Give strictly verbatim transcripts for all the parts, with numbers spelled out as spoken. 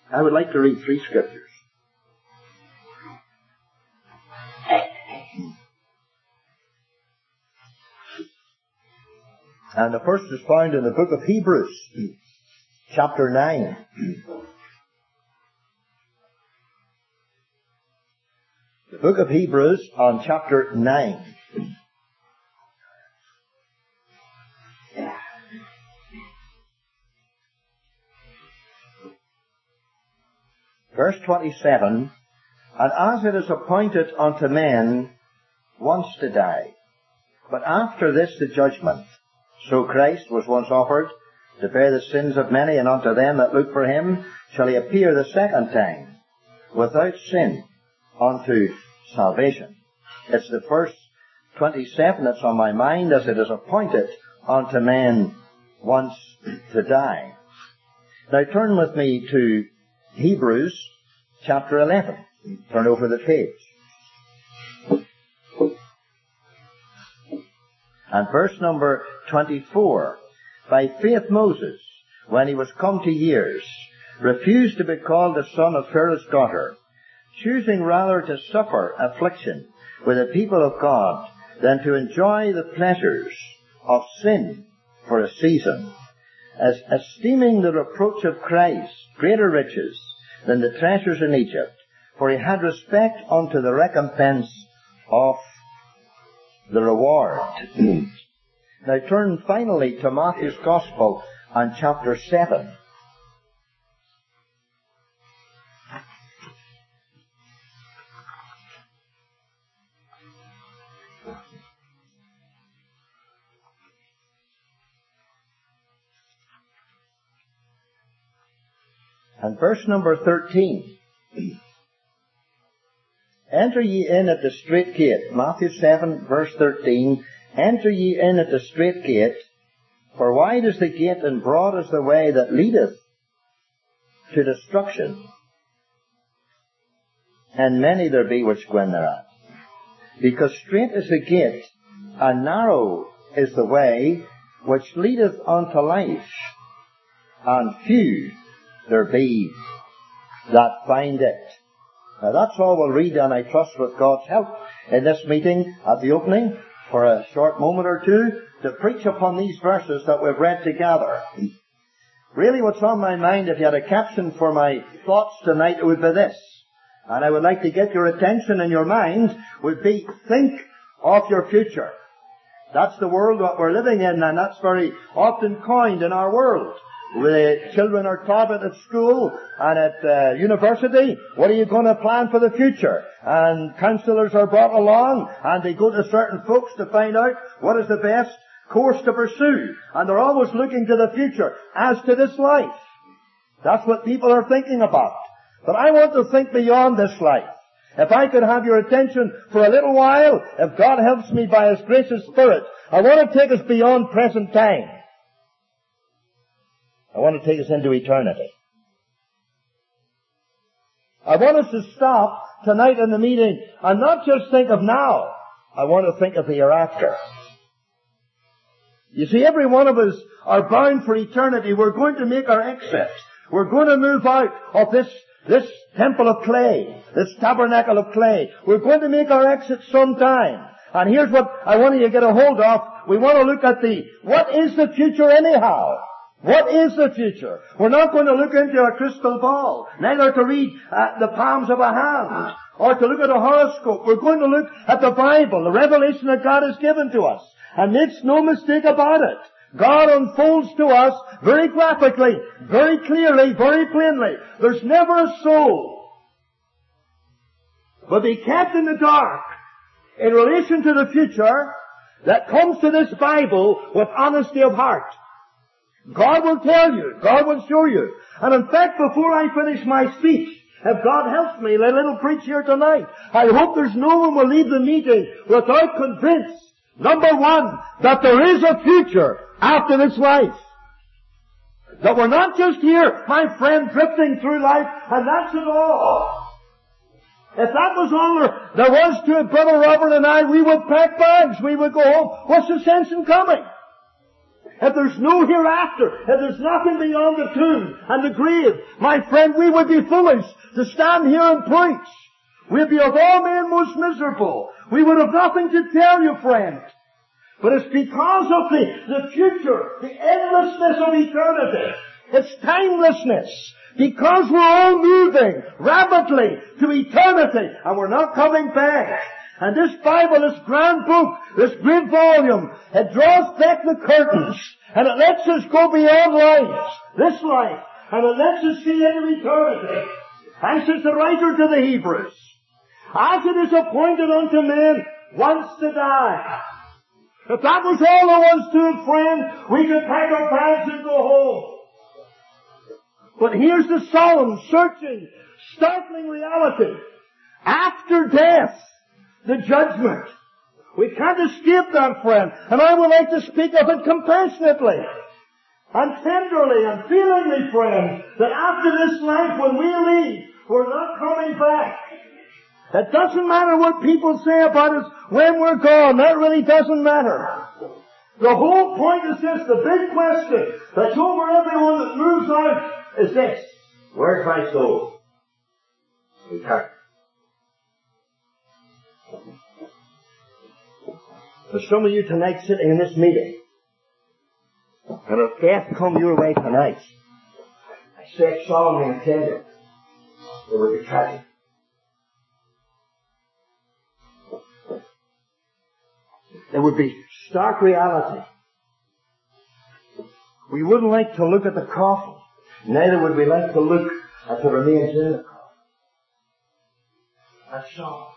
I would like to read three scriptures. And the first is found in the book of Hebrews, chapter nine. The book of Hebrews on chapter nine. Verse twenty-seven, and as it is appointed unto men once to die, but after this the judgment, so Christ was once offered to bear the sins of many, and unto them that look for him shall he appear the second time, without sin, unto salvation. It's the first twenty-seven that's on my mind, as it is appointed unto men once to die. Now turn with me to Hebrews chapter eleven. Turn over the page. And verse number twenty-four. By faith Moses, when he was come to years, refused to be called the son of Pharaoh's daughter, choosing rather to suffer affliction with the people of God than to enjoy the pleasures of sin for a season, as esteeming the reproach of Christ greater riches than the treasures in Egypt, for he had respect unto the recompense of the reward. Now turn finally to Matthew's Gospel and chapter seven. And verse number thirteen. Enter ye in at the strait gate. Matthew seven, verse thirteen. Enter ye in at the strait gate, for wide is the gate and broad is the way that leadeth to destruction, and many there be which go in thereat. Because strait is the gate, and narrow is the way which leadeth unto life, and few there be that find it. Now that's all we'll read, and I trust with God's help in this meeting at the opening for a short moment or two to preach upon these verses that we've read together. Really what's on my mind, if you had a caption for my thoughts tonight, it would be this. And I would like to get your attention and your mind would be, think of your future. That's the world that we're living in, and that's very often coined in our world. The children are taught it at school and at uh, university. What are you going to plan for the future? And counselors are brought along and they go to certain folks to find out what is the best course to pursue. And they're always looking to the future as to this life. That's what people are thinking about. But I want to think beyond this life. If I could have your attention for a little while, if God helps me by His gracious Spirit, I want to take us beyond present time. I want to take us into eternity. I want us to stop tonight in the meeting and not just think of now. I want to think of the hereafter. You see, every one of us are bound for eternity. We're going to make our exit. We're going to move out of this, this temple of clay, this tabernacle of clay. We're going to make our exit sometime. And here's what I want you to get a hold of. We want to look at the, what is the future anyhow? What is the future? We're not going to look into a crystal ball, neither to read uh, the palms of a hand, or to look at a horoscope. We're going to look at the Bible, the revelation that God has given to us. And make no mistake about it. God unfolds to us very graphically, very clearly, very plainly. There's never a soul will be kept in the dark in relation to the future that comes to this Bible with honesty of heart. God will tell you. God will show you. And in fact, before I finish my speech, if God helps me, a little preach here tonight, I hope there's no one will leave the meeting without convinced, number one, that there is a future after this life. That we're not just here, my friend, drifting through life, and that's it all. If that was all there, there was to it, Brother Robert and I, we would pack bags, we would go home. What's the sense in coming? if there's no hereafter, if there's nothing beyond the tomb and the grave, my friend, we would be foolish to stand here and preach. We'd be of all men most miserable. We would have nothing to tell you, friend. But it's because of the, the future, the endlessness of eternity, its timelessness, because we're all moving rapidly to eternity and we're not coming back. And this Bible, this grand book, this great volume, it draws back the curtains and it lets us go beyond life, this life, and it lets us see into eternity. And says the writer to the Hebrews, as it is appointed unto men once to die. If that was all there was to it, friend, we could pack our bags and go home. But here's the solemn, searching, startling reality. After death, the judgment. We can't escape that, friend. And I would like to speak of it compassionately and tenderly and feelingly, friend, that after this life, when we leave, we're not coming back. It doesn't matter what people say about us when we're gone. That really doesn't matter. The whole point is this, the big question that's over everyone that moves out is this. Where's my soul? Eternity. There's some of you tonight sitting in this meeting, and if death come your way tonight, I say it solemnly and tender, it would be tragic. It would be stark reality. We wouldn't like to look at the coffin. Neither would we like to look at the remains in the coffin. That's all.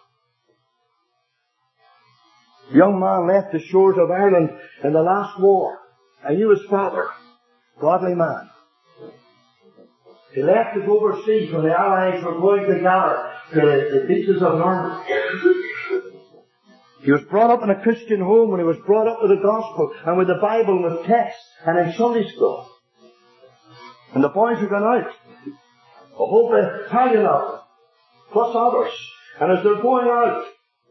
A young man left the shores of Ireland in the last war. I knew his father. Godly man. He left to go overseas when the Allies were going to gather to the, the beaches of Normandy. He was brought up in a Christian home when he was brought up with the gospel and with the Bible and with texts and in Sunday school. And the boys had gone out. A whole battalion of them, plus others. And as they're going out,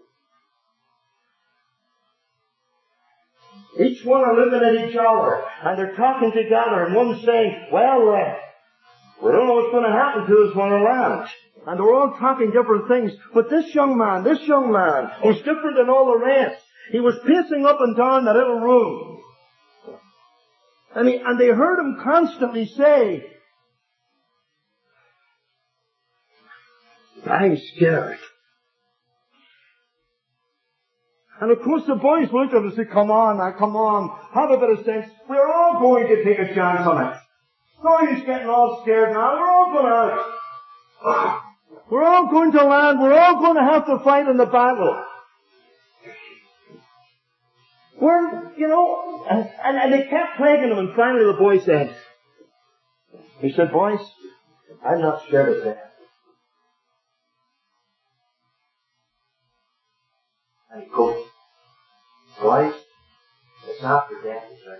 each one are looking at each other and they're talking together and one's saying, well, uh, we don't know what's going to happen to us when we land. And they're all talking different things. But this young man, this young man, was different than all the rest. He was pacing up and down that little room. And, he, and they heard him constantly say, I'm scared. And of course the boys looked at him and said, come on now, come on, have a bit of sense. We're all going to take a chance on it. No use getting all scared now, we're all going out. We're all going to land, we're all going to have to fight in the battle. We're, you know, and, and, and they kept plaguing him and finally the boy said, he said, boys, I'm not scared of death. And he goes, boys, it's after death is right.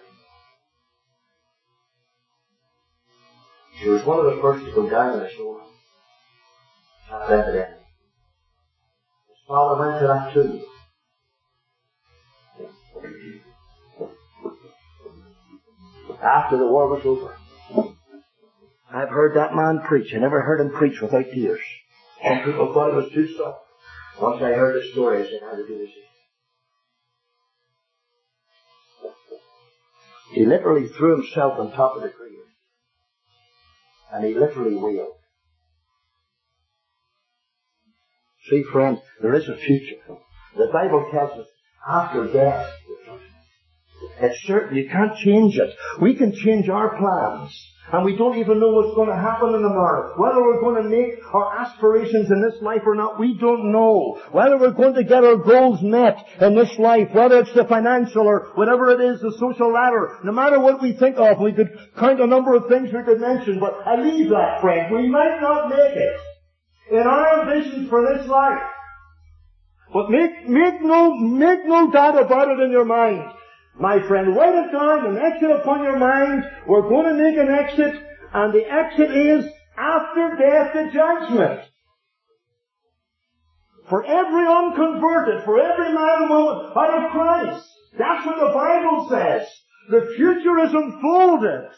She was one of the first to go down on the shore. That's evident. His father went to that too. After the war was over, I've heard that man preach. I never heard him preach without tears. Some people thought it was too soft. Once I heard the story, I said, how to do this. He literally threw himself on top of the grave. And he literally wailed. See, friend, there is a future. The Bible tells us after death. It's certain. You can't change it. We can change our plans. And we don't even know what's going to happen in the morrow. Whether we're going to make our aspirations in this life or not, we don't know. Whether we're going to get our goals met in this life, whether it's the financial or whatever it is, the social ladder, no matter what we think of, we could count a number of things we could mention, but I leave that, friend. We might not make it in our ambitions for this life. But make, make no, make no doubt about it in your mind. My friend, write it down, an exit upon your mind. We're going to make an exit, and the exit is after death the judgment. For every unconverted, for every man and woman out of Christ. That's what the Bible says. The future is unfolded.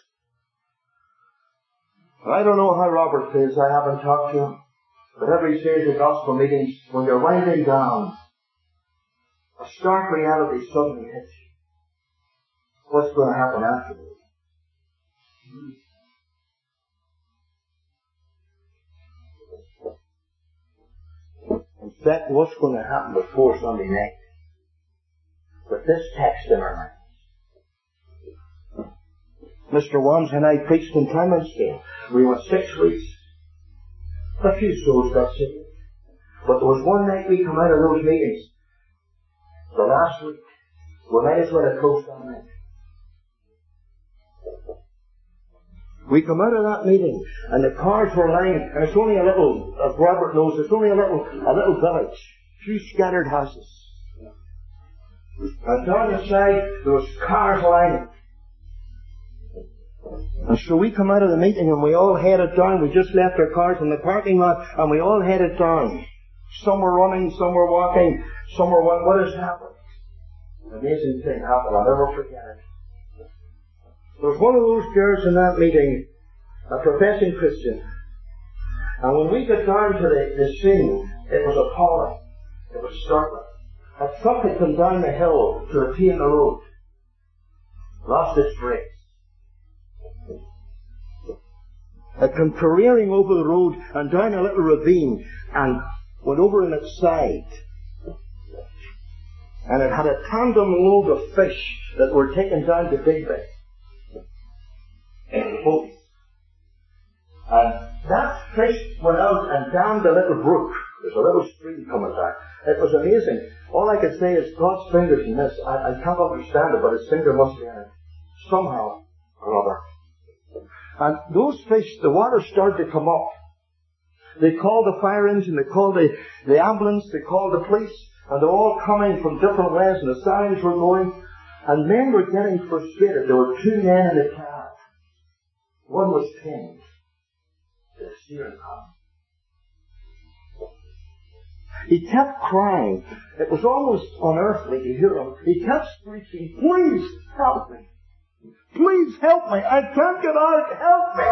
I don't know how Robert feels. I haven't talked to him. But every series of gospel meetings, when you're winding down, a stark reality suddenly hits you. What's going to happen afterwards? In fact, what's going to happen before Sunday night? With this text in our minds. Mister Worms and I preached in Clementsdale. We went six weeks. A few souls got saved. But there was one night we come out of those meetings. The last week. We might as well have closed that night. We come out of that meeting, and the cars were lined, and it's only a little, as Robert knows, it's only a little, a little village. A few scattered houses. And down the side, there was cars lining. And so we come out of the meeting and we all headed down. We just left our cars in the parking lot and we all headed down. Some were running, some were walking, some were what, what has happened? An amazing thing happened. I'll never forget it. There was one of those girls in that meeting, a professing Christian. And when we got down to the, the scene, it was appalling. It was startling. A truck had come down the hill to a T in the road. Lost its brakes. It came careering over the road and down a little ravine and went over on its side. And it had a tandem load of fish that were taken down to Big Bay. In boats. And that fish went out and dammed a little brook. There's a little stream coming down. It was amazing. All I could say is God's fingers in this. I, I can't understand it, but His finger must be in it. Somehow or other. And those fish, the water started to come up. They called the fire engine, they called the, the ambulance, they called the police, and they're all coming from different ways, and the sirens were going, and men were getting frustrated. There were two men in the car. One was pinned to the steering column. He kept crying. It was almost unearthly to hear him. He kept screeching, "Please help me. Please help me. I can't get out. Help me."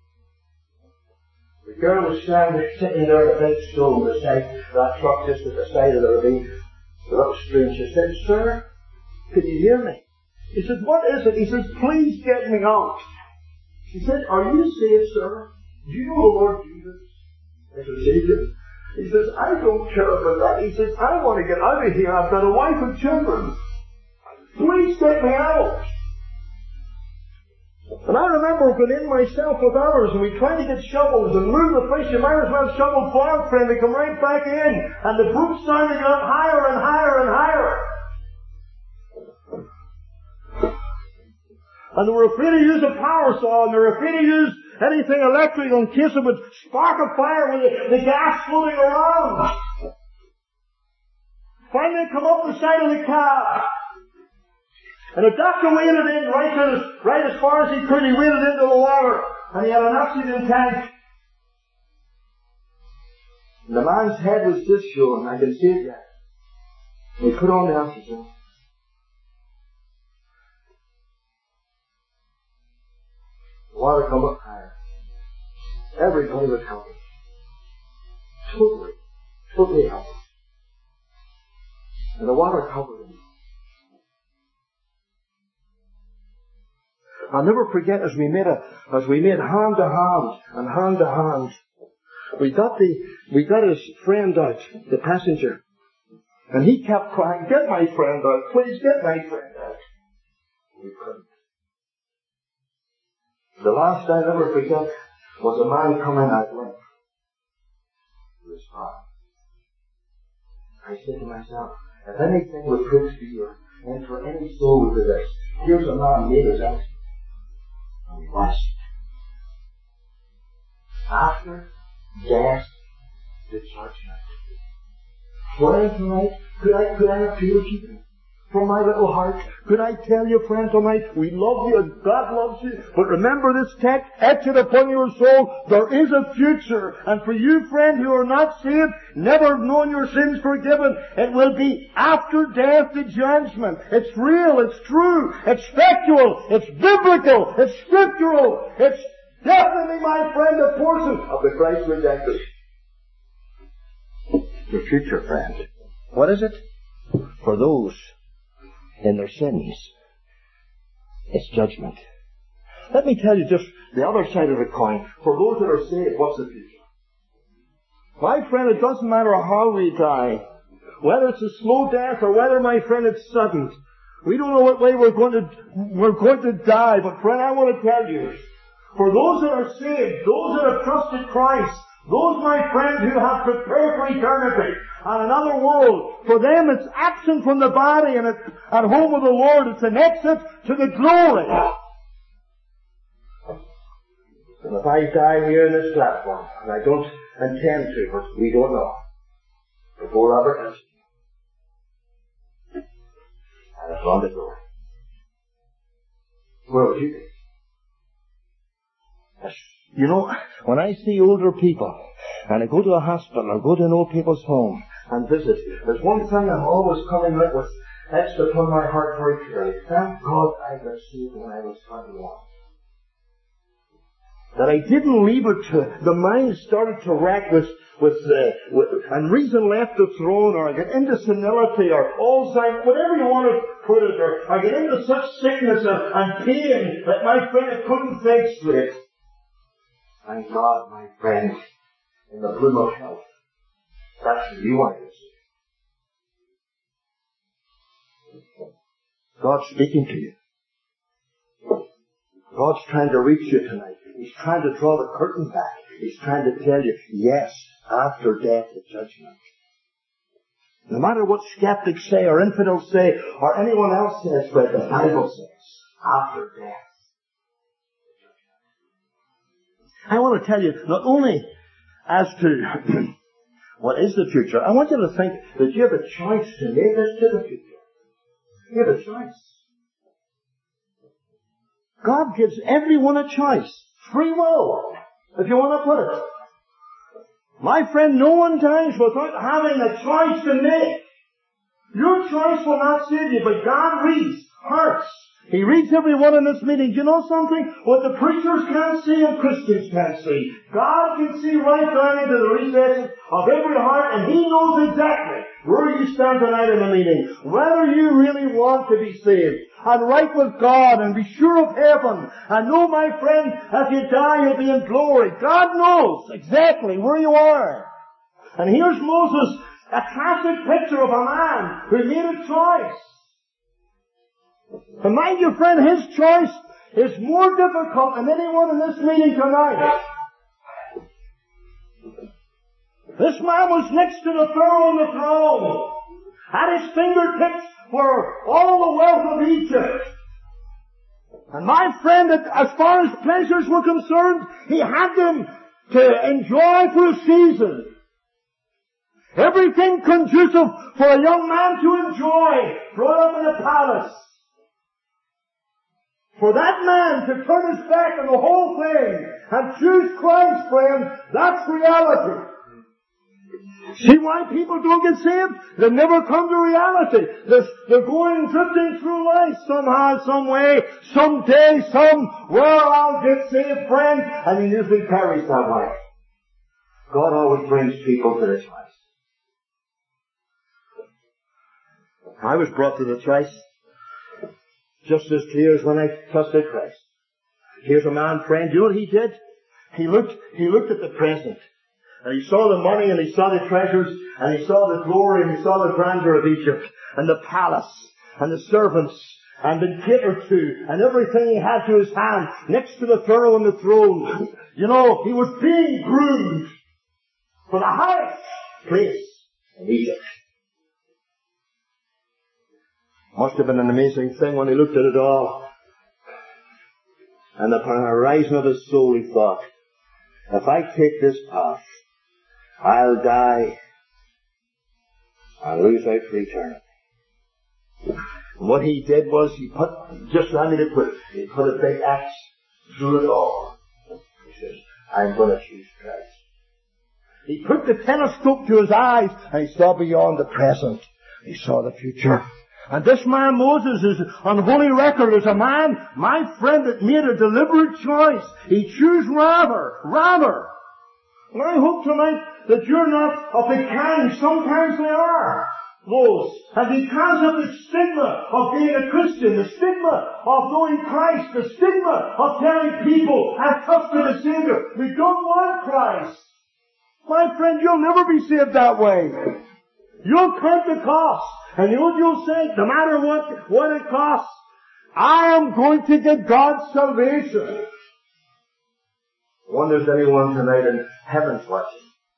The girl was standing, sitting there at a big stone beside that truck just at the side of the ravine, the little stream. She said, "Sir, could you hear me?" He said, "What is it?" He says, "Please get me out." She said, "Are you saved, sir? Do you know the Lord Jesus as your Savior?" He says, "I don't care about that." He says, "I want to get out of here. I've got a wife and children. Please get me out." And I remember going in myself with others, and we tried to get shovels and move the fish. You might as well shovel far, friend. They come right back in, and the brook sounded up higher and higher and higher. And they were afraid to use a power saw, and they were afraid to use anything electrical in case it would spark a fire with the, the gas floating around. Finally, come up the side of the car. And the doctor waded in right, to the, right as far as he could. He waded into the water. And he had an oxygen tank. And the man's head was just showing. I can see it yet. He put on the oxygen. The water come up higher. Everybody was helpless. Totally, totally helpless. And the water covered him. I'll never forget as we made a, as we made hand to hand and hand to hand. We got the, we got his friend out, the passenger. And he kept crying, "Get my friend out, please get my friend out." We couldn't. The last I'll ever forget was a man coming out limp to his father. I said to myself, if anything would prove to you and for any soul to this, here's a man made his exit. And we watched it. After death, the judgment. What tonight? Could I, could I appeal to you? from my little heart. Could I tell you, friend, tonight, we love you and God loves you, but remember this text, etch it upon your soul, there is a future. And for you, friend, who are not saved, never known your sins forgiven, it will be after death the judgment. It's real, it's true, it's factual, it's biblical, it's scriptural, it's definitely, my friend, a portion of the Christ rejected. Your future, friend. What is it? For those in their sins, it's judgment. Let me tell you just the other side of the coin. For those that are saved, what's the future? My friend, it doesn't matter how we die. Whether it's a slow death or whether, my friend, it's sudden. We don't know what way we're going to, we're going to die. But friend, I want to tell you, for those that are saved, those that have trusted Christ, those, my friend, who have prepared for eternity and another world, for them it's absent from the body and it's at home with the Lord. It's an exit to the glory. And if I die here in this platform, and I don't intend to, but we don't know, before Robert comes, and it's on the door, where would you be? You know, when I see older people, and I go to a hospital or go to an old people's home and visit, there's one thing I'm always coming out with, etched upon my heart very clearly. Thank God I got saved when I was twenty-one. That I didn't leave it to, the mind started to rack with, with, uh, with, and reason left the throne, or I get into senility, or Alzheimer's, whatever you want to put it, or I get into such sickness and, and pain that my friend I couldn't think straight. Thank God, my friend, in the bloom of health, that's you I can see. God's speaking to you. God's trying to reach you tonight. He's trying to draw the curtain back. He's trying to tell you, yes, after death the judgment. No matter what skeptics say, or infidels say, or anyone else says, but the Bible says, after death. I want to tell you, not only as to what is the future, I want you to think that you have a choice to make this to the future. You have a choice. God gives everyone a choice. Free will, if you want to put it. My friend, no one dies without having a choice to make. Your choice will not save you, but God reads hearts. He reads everyone in this meeting. Do you know something? What the preachers can't see and Christians can't see. God can see right down into the recesses of every heart, and He knows exactly where you stand tonight in the meeting. Whether you really want to be saved and right with God and be sure of heaven and know, my friend, if you die you'll be in glory. God knows exactly where you are. And here's Moses, a classic picture of a man who made a choice. And mind you, friend, his choice is more difficult than anyone in this meeting tonight. This man was next to the Pharaoh on the throne. At his fingertips were all the wealth of Egypt. And my friend, as far as pleasures were concerned, he had them to enjoy for a season. Everything conducive for a young man to enjoy, brought up in a palace. For that man to turn his back on the whole thing and choose Christ, friend, that's reality. See why people don't get saved? They never come to reality. They're, they're going drifting through life somehow, some way, someday, somewhere I'll get saved, friend, and he usually carries that way. God always brings people to the choice. I was brought to the choice just as clear as when I trusted Christ. Here's a man, friend, you know what he did? He looked, he looked at the present. And he saw the money and he saw the treasures and he saw the glory and he saw the grandeur of Egypt and the palace and the servants and been catered to and everything he had to his hand next to the Pharaoh on the throne. You know, he was being groomed for the highest place in Egypt. Must have been an amazing thing when he looked at it all. And upon the horizon of his soul he thought, if I take this path, I'll die. I'll lose out for eternity. And what he did was he put, just let me to put it, he put a big axe through it all. He says, I'm going to choose Christ. He put the telescope to his eyes and he saw beyond the present. He saw the future. And this man Moses is on holy record as a man, my friend, that made a deliberate choice. He chose rather, rather. And I hope tonight that you're not of the kind, sometimes they are, those. And because of the stigma of being a Christian, the stigma of knowing Christ, the stigma of telling people, I've trusted a Savior, we don't want Christ. My friend, you'll never be saved that way. You'll count the cost. And you know what you'll say? No matter what, what it costs, I am going to get God's salvation. I wonder if anyone tonight in heaven's watching.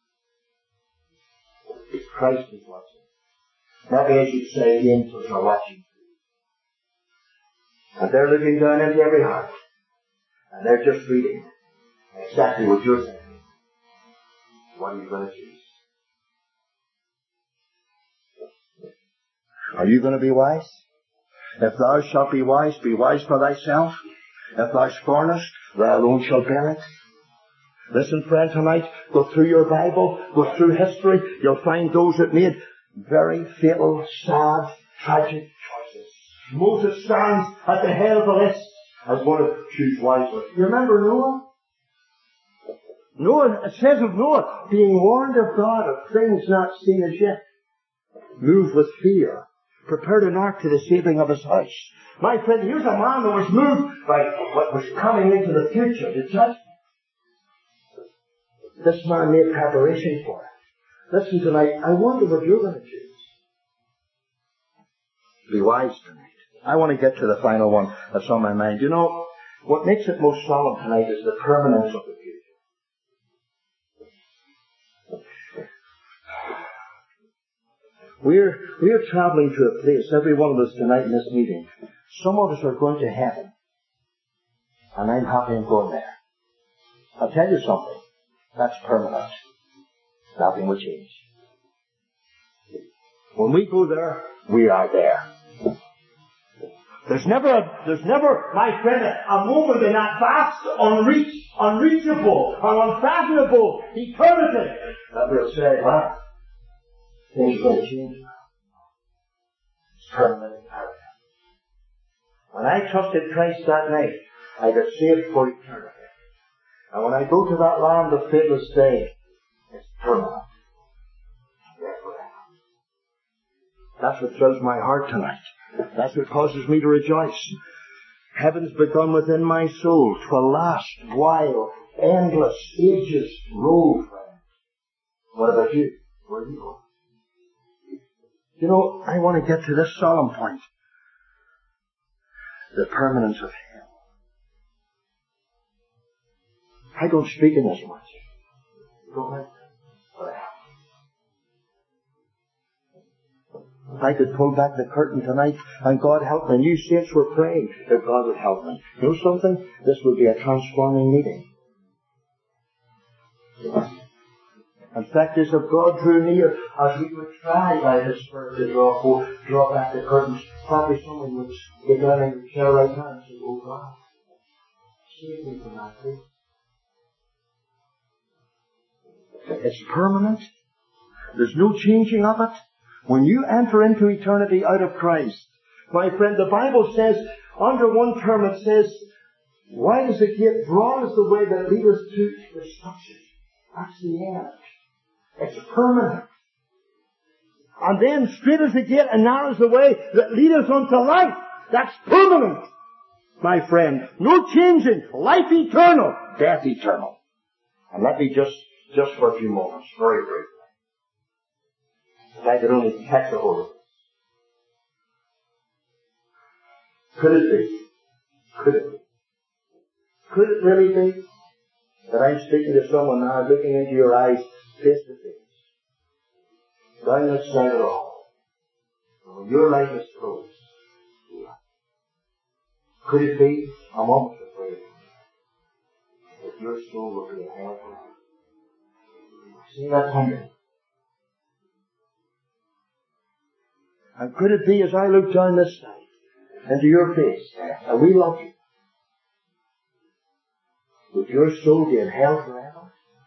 If Christ is watching. Maybe as you say, the angels are watching. And they're looking down into every heart. And they're just reading exactly what you're saying. What are you going to choose? Are you going to be wise? If thou shalt be wise, be wise for thyself. If thou scornest, thou alone shalt bear it. Listen, friend, tonight, go through your Bible, go through history. You'll find those that made very fatal, sad, tragic choices. Moses stands at the head of the list as one to choose wisely. You remember Noah? Noah, it says of Noah, being warned of God of things not seen as yet, moved with fear, prepared an ark to the saving of his house. My friend, here's a man that was moved by what was coming into the future, the judgment. This man made preparation for it. Listen tonight, I wonder what you're going to choose. Be wise tonight. I want to get to the final one that's on my mind. You know, what makes it most solemn tonight is the permanence of the future. We're, we're traveling to a place, every one of us tonight in this meeting. Some of us are going to heaven. And I'm happy I'm going there. I'll tell you something. That's permanent. Nothing will change. When we go there, we are there. There's never, a, there's never, my friend, a moment in that vast, unreached, unreachable, and unfathomable eternity that we'll say, wow, things are going to change now. It's permanent in paradise. When I trusted Christ that night, I got saved for eternity. And when I go to that land of fadeless day, it's permanent. That's what fills my heart tonight. That's what causes me to rejoice. Heaven's begun within my soul to a last, wild, endless, ages road, friend. What about you? Where are you going? You know, I want to get to this solemn point. The permanence of hell. I don't speak in this much. You don't like that? If I could pull back the curtain tonight, and God help me, and you saints were praying that God would help me. You know something? This would be a transforming meeting. In fact, as if God drew near, as we would try by His Spirit to draw forth, draw back the curtains, probably someone would get down in the chair right now and say, oh God, save me from that place. It's permanent. There's no changing of it. When you enter into eternity out of Christ, my friend, the Bible says, under one term it says, wide is the gate, broad is the way that leads us to destruction. That's the end. It's permanent. And then straight is the gate and narrow is the way that leads us unto life. That's permanent, my friend. No changing. Life eternal. Death eternal. And let me just, just for a few moments, very briefly. If I could only catch a hold of this. Could it be? Could it be? Could it really be that I'm speaking to someone now, looking into your eyes face to face, down that side of the hall, and when your life is closed, could it be a moment of prayer that your soul will be in hell forever? See that hunger? And could it be, as I look down this side, into your face, and we love you, would your soul be in hell forever?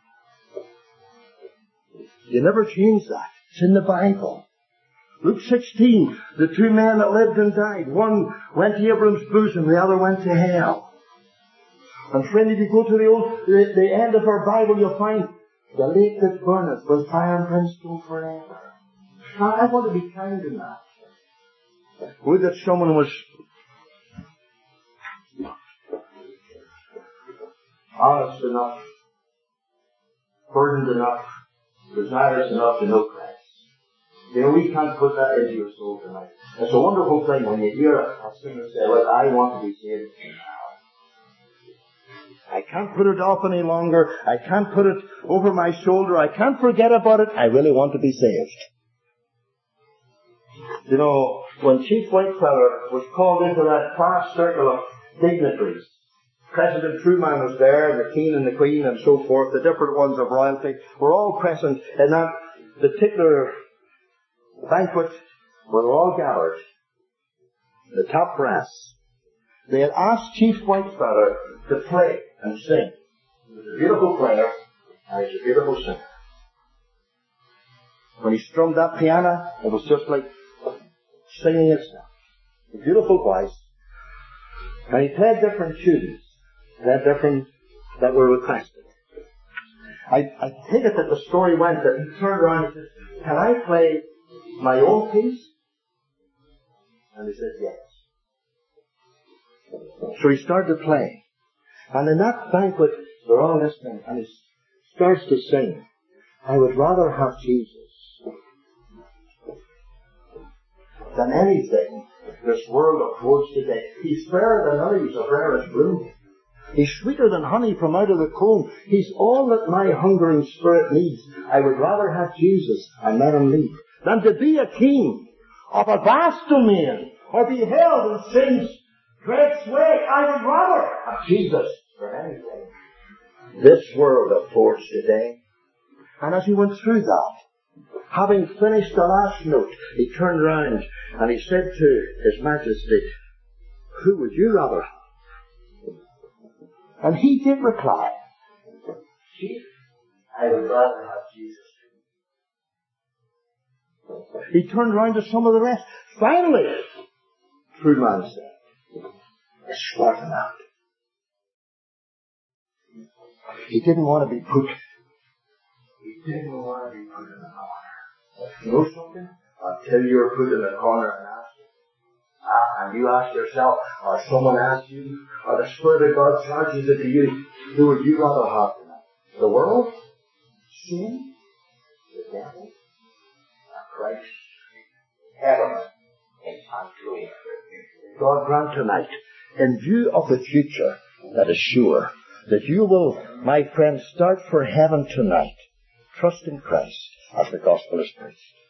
You never change that. It's in the Bible. Luke sixteen, the two men that lived and died. One went to Abram's bosom, the other went to hell. And friend, if you go to the old, the, the end of our Bible, you'll find the lake that burneth was fire and brimstone forever. Now, I want to be kind in that. Would that someone was honest enough, burdened enough, desirous enough to know Christ. You know, we can't put that into your soul tonight. It's a wonderful thing when you hear a, a singer say, "Look, I want to be saved now. I can't put it off any longer. I can't put it over my shoulder. I can't forget about it. I really want to be saved." You know, when Chief Whitefeller was called into that vast circle of dignitaries, President Truman was there, and the King and the Queen and so forth, the different ones of royalty were all present in that particular banquet where they were all gathered. The top brass. They had asked Chief Whitefeller to play and sing. He was a beautiful player, and he's a beautiful singer. When he strummed that piano, it was just like singing itself. A beautiful voice. And he played different tunes. That different, that were requested. I, I take it that the story went that he turned around and said, "Can I play my own piece?" And he said, "Yes." So he started to play. And in that banquet, they're all listening, and he starts to sing, "I would rather have Jesus than anything this world affords today. He's fairer than leaves of rarest bloom. He's sweeter than honey from out of the comb. He's all that my hungering spirit needs. I would rather have Jesus and let him lead than to be a king of a vast domain or be held in sin's dread sway. I would rather have Jesus for anything this world affords today." And as he went through that, having finished the last note, he turned round and he said to His Majesty, "Who would you rather have?" And he did reply, "Chief, I would rather have Jesus." He turned round to some of the rest. Finally, Truman said, "Escort him out." He didn't want to be put, he didn't want to be put in the corner. You know something? Until you're put in the corner and asked, ah, and you ask yourself, or someone asks you, or the Spirit of God charges it to you, who would you rather have tonight? The world? Sin? The devil? Or Christ? Heaven? And truth. God grant tonight, in view of the future that is sure, that you will, my friends, start for heaven tonight. Trust in Christ as the gospel is preached.